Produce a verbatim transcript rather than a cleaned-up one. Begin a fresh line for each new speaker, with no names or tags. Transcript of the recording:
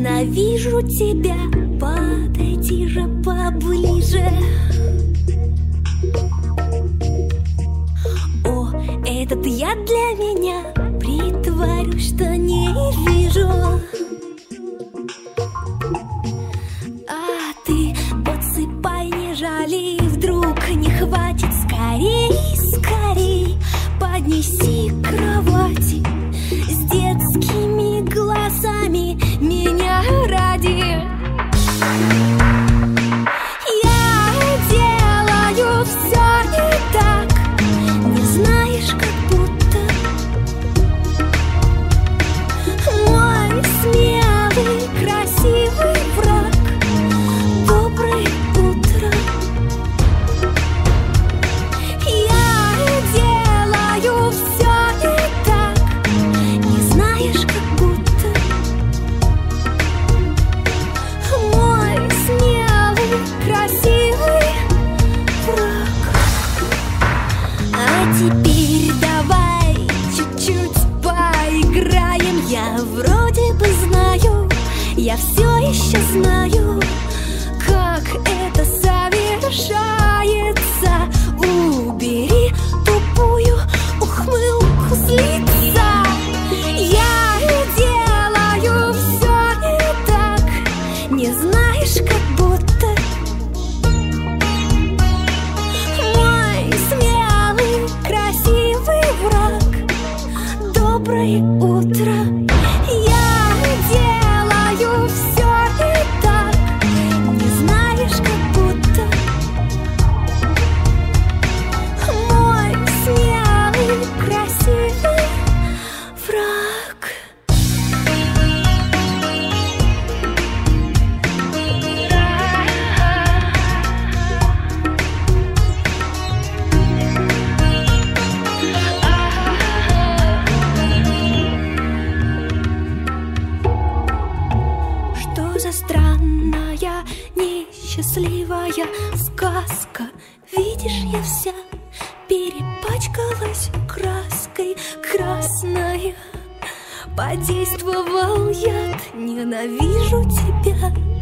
ненавижу тебя. Подойди же поближе. О, этот я для меня. Притворюсь, что не вижу. А ты подсыпай, не жали. Вдруг не хватит, скорей, скорей поднеси к кровати с детскими глазами меня ради. Я делаю все не так, не знаешь, как будто мой смелый, красивый враг. Доброе утро. Я делаю все не так, не знаешь, как будто мой смелый, красивый враг. А теперь давай чуть-чуть поиграем. Я вроде бы знаю, я все еще знаю, как это совершается. Убери тупую ухмылку с лица. Я делаю все не так, не знаешь, как будто мой смелый, красивый враг. Доброе утро. Я делаю все не так, не знаешь, как будто мой смелый, красивый враг. Что за странная, несчастливая сказка? Видишь, я вся перепачкалась краской красной. Подействовал яд, ненавижу тебя.